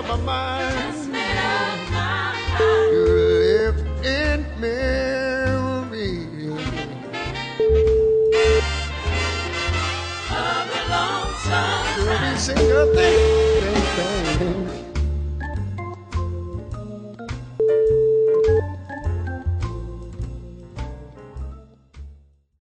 my mind. Just made up my mind. You live in memory Of a lonesome to time. be sing a thing, thing, thing.